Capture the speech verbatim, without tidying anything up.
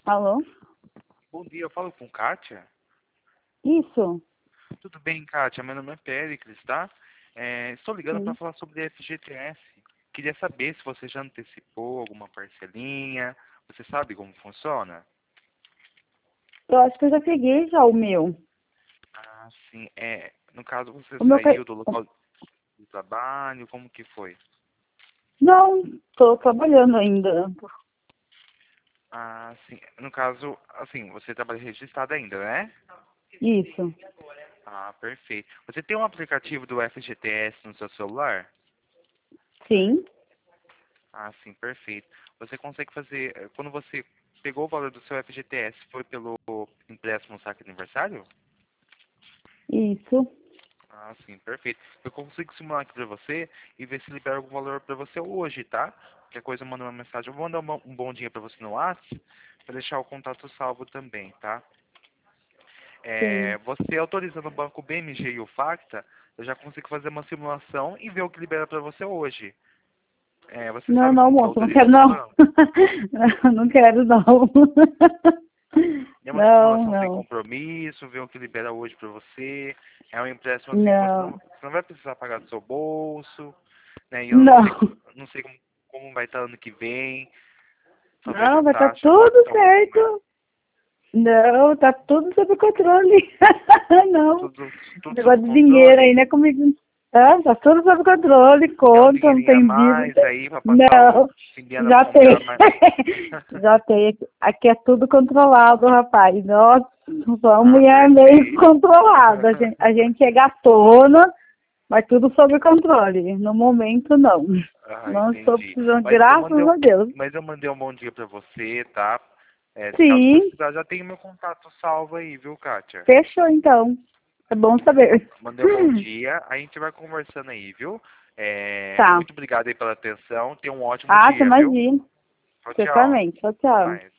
Alô? Bom dia, eu falo com Kátia. Isso? Tudo bem, Kátia? Meu nome é Péricles, tá? É, estou ligando para Sim. falar sobre F G T S. Queria saber se você já antecipou alguma parcelinha. Você sabe como funciona? Eu acho que eu já peguei já o meu. Ah, sim. É, no caso, você O meu ca... saiu do local de trabalho, como que foi? Não, tô trabalhando ainda. Ah, sim. No caso, assim, você trabalha registrado ainda, né? Isso. Ah, perfeito. Você tem um aplicativo do F G T S no seu celular? Sim. Ah, sim, perfeito. Você consegue fazer, eh, quando você pegou o valor do seu F G T S, foi pelo empréstimo no saque aniversário? Isso. Ah, sim, perfeito. Eu consigo simular aqui pra você e ver se libera algum valor pra você hoje, tá? Qualquer coisa, manda uma mensagem. Eu vou mandar uma- um bom dia pra você no WhatsApp, pra deixar o contato salvo também, tá? É, Sim. você autorizando o banco B M G e o Facta, eu já consigo fazer uma simulação e ver o que libera pra você hoje. É, você Não, sabe não, como que moço, não autoriza quero no não. banco? Não quero não. É uma Não, simulação sem não. compromisso, ver o que libera hoje para você. É um empréstimo assim que você não, Não. você não vai precisar pagar do seu bolso, né? E eu não sei, Não. não sei como, como vai estar ano que vem. Talvez a Não, vai estar taxa pode tudo estar um pouquinho mais. certo. Não, tá tudo sob controle. Não. Tudo, tudo sob Negócio de dinheiro aí, controle. não é comigo. Ah, tá tudo sob controle, Quer um conta, não dinheirinho a tem mais dívida. aí para passar o Não, fim de ano já tem. comprar mais. Já tem. Aqui é tudo controlado, rapaz. Nossa, sou uma Ah, mulher meio perfeito. controlada. A gente, a gente é gatona, mas tudo sob controle. No momento, não. Ah, Não estou entendi. precisando, Mas eu graças mandei, a um- Deus. mas eu mandei um bom dia pra você, tá? É, se caso Sim, precisar, já tem meu contato salvo aí, viu, Kátia? fechou então. É bom Ma- saber. Mandei um bom dia, a gente vai conversando aí, viu? É, Tá. muito obrigado aí pela atenção, tenha um ótimo Ah, você dia, viu? imagina. Tchau, Você tchau. também. Tchau, Até tchau. mais.